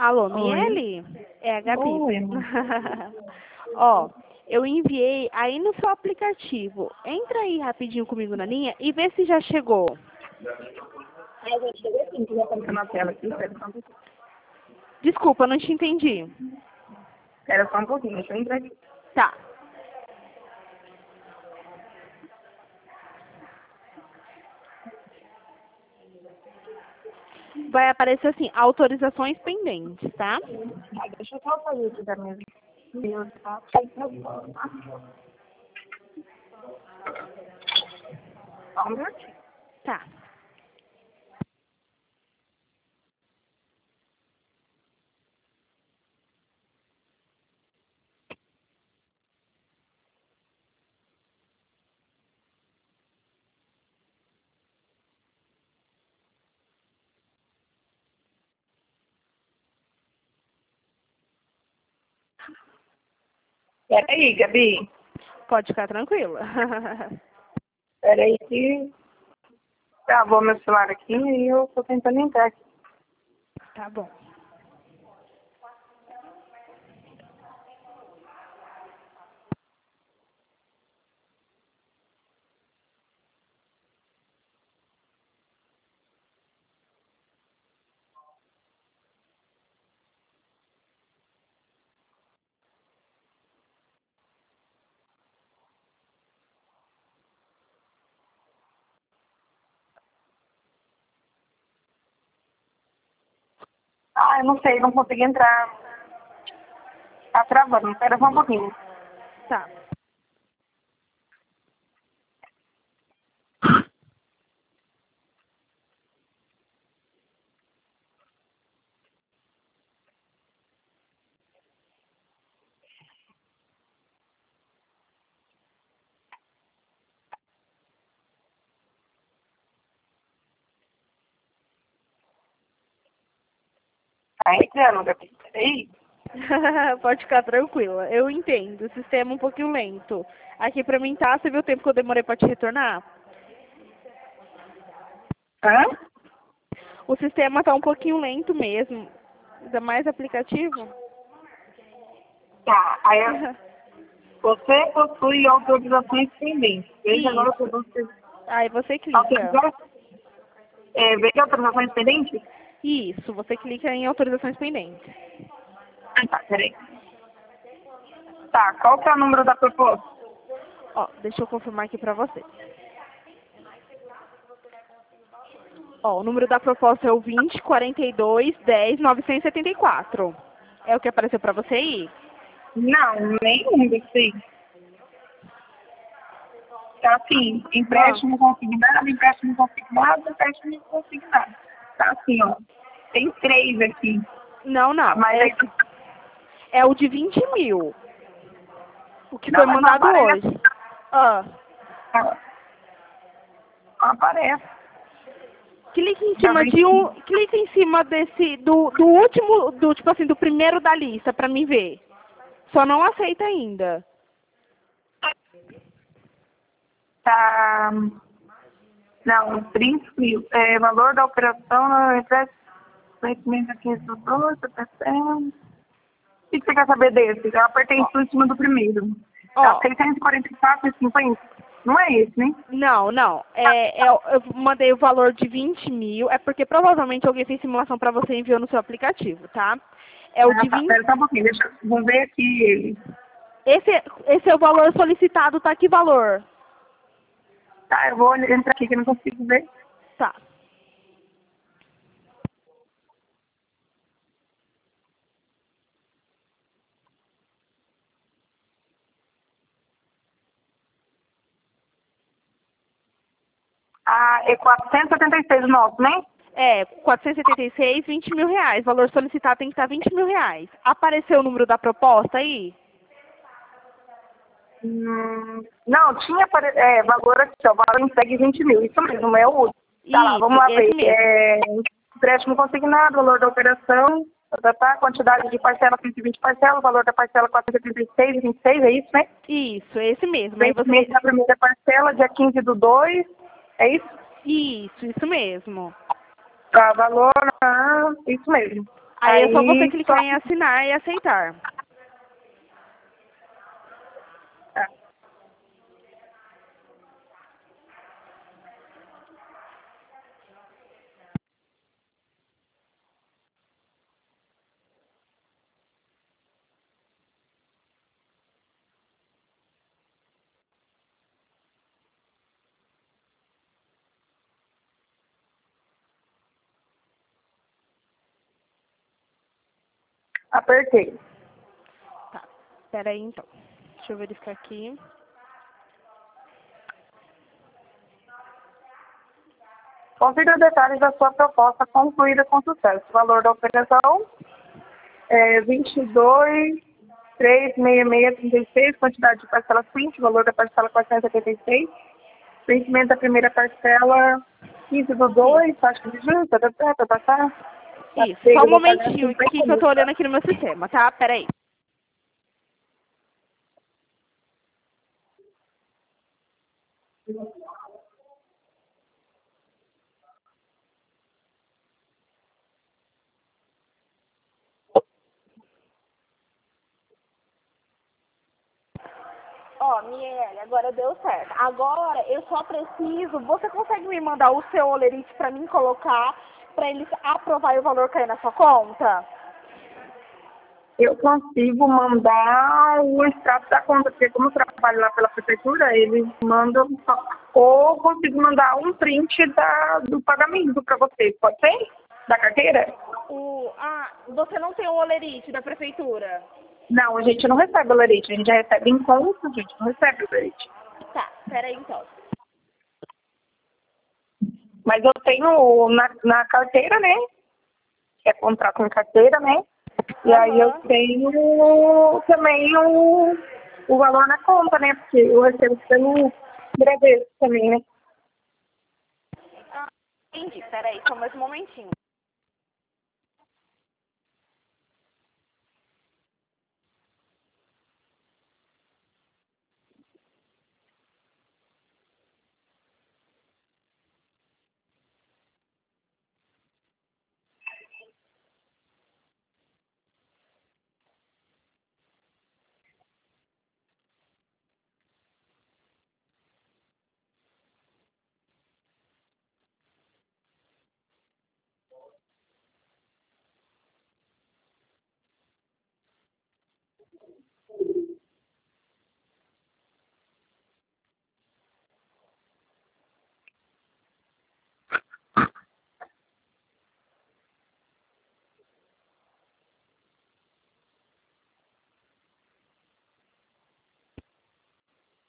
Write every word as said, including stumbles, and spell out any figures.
Alô, Oi. Miele? É a Gabi. Oi, amor. Ó, eu enviei aí no seu aplicativo. Entra aí rapidinho comigo na linha e vê se já chegou. Ah, já chegou sim, que já apareceu na tela aqui. Espera só um pouquinho. Desculpa, não te entendi. Espera só um pouquinho, deixa eu entrar aqui. Tá. Vai aparecer assim, autorizações pendentes, tá? Ah, deixa eu só fazer aqui da mesma. Meu, tá? Só um minutinho. Tá. Peraí, Gabi. Pode ficar tranquila. Peraí que travou meu celular aqui e eu tô tentando entrar aqui. Tá bom. Ah, eu não sei, não consegui entrar. Tá travando, espera só um pouquinho. Tá. Tá entrando, Gabi. Peraí. Pode ficar tranquila. Eu entendo. O sistema é um pouquinho lento. Aqui pra mim tá, você viu o tempo que eu demorei pra te retornar? Hã? O sistema tá um pouquinho lento mesmo. Ainda mais aplicativo. Tá, aí eu- você possui autorizações pendentes. Veja agora Isso. se você Aí você clica. autorizar. É, veja autorizações pendentes? Isso, você clica em autorizações pendentes. Ah, tá, peraí. Tá, qual que é o número da proposta? Ó, deixa eu confirmar aqui pra você. Ó, o número da proposta é o vinte, quarenta e dois, dez, novecentos e setenta e quatro. É o que apareceu pra você aí? Não, nenhum desse aí. Tá assim, Ah, empréstimo consignado, empréstimo consignado, empréstimo consignado. Tá assim, ó. Tem três aqui. não, não. Mas aí Esse é o de vinte mil. O que não, foi mas não mandado aparece. hoje. Ah, Não aparece. clique em Já cima vem de um. Clique em cima desse. Do, do último. Do tipo assim, do primeiro da lista pra mim ver. Só não aceita ainda. tá. Não, trinta mil. É, valor da operação, não, empréstimo, vencimento aqui do dois, tá pensando. O que que você quer saber desse? Eu apertei Ó, em cima do primeiro. Tá ó. seiscentos e quarenta e quatro e cinquenta. Não é esse, né? Não, não. É, é, eu mandei o valor de vinte mil. É porque provavelmente alguém fez simulação pra você e enviou no seu aplicativo, tá? É o Ah, de tá. vinte. Pera só um pouquinho. Deixa eu... Vamos ver aqui ele. Esse, esse é o valor solicitado, tá? Que valor? Tá, eu vou entrar aqui que eu não consigo ver. Tá. Ah, é quatrocentos e setenta e seis o nosso, né? É, quatrocentos e setenta e seis, vinte mil reais. Valor solicitado tem que estar vinte mil reais. Apareceu o número da proposta aí? Hum, não, tinha apare- é, valor aqui, ó. Valor entregue vinte mil. Isso mesmo, é o último. Tá lá, vamos Isso, lá ver. esse mesmo. É, empréstimo consignado, valor da operação, tá, tá, tá, quantidade de parcela cento e vinte parcelas, valor da parcela quatrocentos e setenta e seis, vinte e seis, é isso, né? Isso, esse mesmo. Aí você. Vencimento da primeira parcela, dia quinze do dois, é isso? Isso, isso mesmo. Tá, valor, ah, isso mesmo. Aí é só você Aí só. clicar em assinar e aceitar. Tá. Apertei. Tá, pera aí então. Deixa eu verificar aqui. Confira os detalhes da sua proposta concluída com sucesso. O valor da operação é vinte e dois mil trezentos e sessenta e seis vírgula trinta e seis, quantidade de parcela seguinte, valor da parcela quatrocentos e setenta e seis, vencimento da primeira parcela quinze do dois, taxa de juros, tá, tá, tá, tá, tá, tá. Isso, só Pego, um vou pagar momentinho cinquenta aqui que eu mil, tô olhando tá? aqui no meu sistema, tá? Pera aí. Ó, Miele, agora deu certo. Agora eu só preciso. Você consegue me mandar o seu olerite pra mim colocar, pra eles aprovar e o valor cair na sua conta? Eu consigo mandar o extrato da conta, porque como eu trabalho lá pela prefeitura, eles mandam, só- ou consigo mandar um print da, do pagamento para você, pode ser? Da carteira? O, ah, você não tem o olerite da prefeitura? Não, a gente não recebe o lerite, a gente já recebe em conta, a gente não recebe o lerite. Tá, peraí então. Mas eu tenho na, na carteira, né? Que é contrato com carteira, né? E aí eu Aham. tenho também o, o valor na conta, né? Porque eu recebo pelo Bradesco também, né? Ah, entendi. Peraí, só mais um momentinho.